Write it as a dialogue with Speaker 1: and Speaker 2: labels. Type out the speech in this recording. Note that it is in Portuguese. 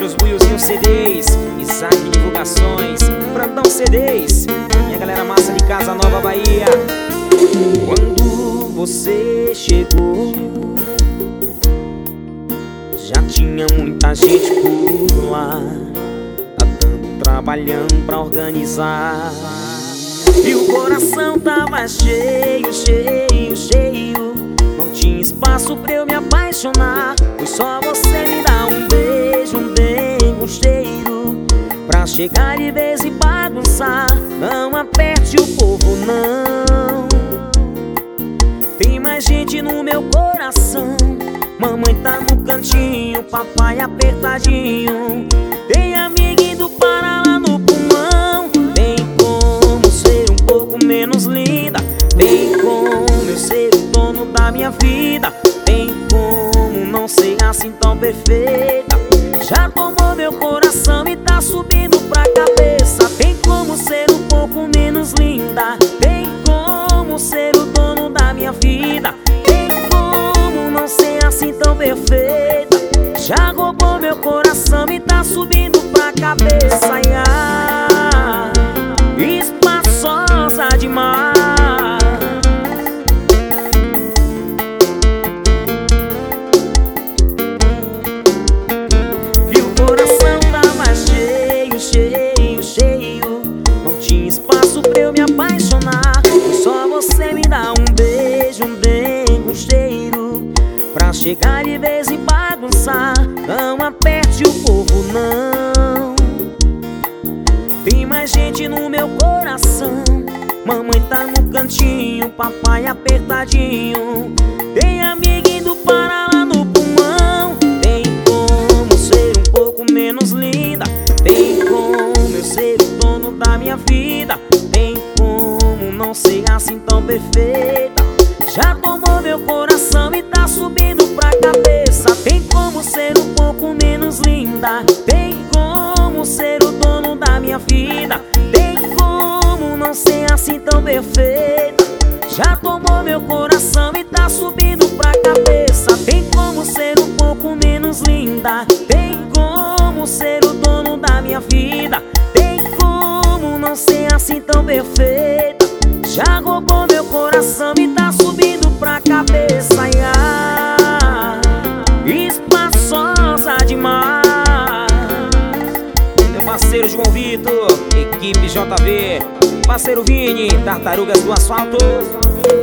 Speaker 1: parceiros Buiozinho CDs, Isaac Divulgações, Brandão CDs, minha galera massa de Casa Nova, Bahia. Quando você chegou, já tinha muita gente por lá, tá dando trabalhando pra organizar. E o coração tava cheio, cheio, cheio. Não tinha espaço pra eu me apaixonar. Foi só você me dar um beijo, um dengo, um cheiro, pra chegar de vez e bagunçar. Não aperte o povo, não. Tem mais gente no meu coração. Mamãe tá no cantinho, papai apertadinho. Tem amiguinho do Pará lá no pulmão. Tem como ser um pouco menos linda. Tem como eu ser o dono da minha vida. Tem como não ser assim tão perfeita. Já tomou meu coração e tá subindo pra cabeça. Tem como ser um pouco menos linda. Tem como ser o dono da minha vida. Tem como não ser assim tão perfeita. Já roubou meu coração e tá subindo pra cabeça. Espaçosa demais. E o coração tava cheio, cheio, cheio. Não tinha espaço pra eu me apaixonar. Foi só você me dar um beijo, um dengo, um cheiro, pra chegar de vez e bagunçar. Não aperte o povo, não. Tem mais gente no meu coração. Mamãe tá no cantinho, papai apertadinho. Tem amiguinho do Pará lá no pulmão. Tem como ser um pouco menos linda. Tem como eu ser o dono da minha vida. Tem como não ser assim tão perfeita. Já tomou meu coração e tá subindo pra cabeça. Tem como ser um pouco menos linda. Tem como ser o dono da minha vida. Tem como não ser assim tão perfeita. Já tomou meu coração e tá subindo pra cabeça. Tem como ser um pouco menos linda. Tem como ser o dono da minha vida. Tem como não ser assim tão perfeita. Já roubou meu coração e tá subindo pra cabeça. Espaçosa demais. Meu parceiro João Vitor, equipe JV, parceiro Vini, Tartarugas do Asfalto.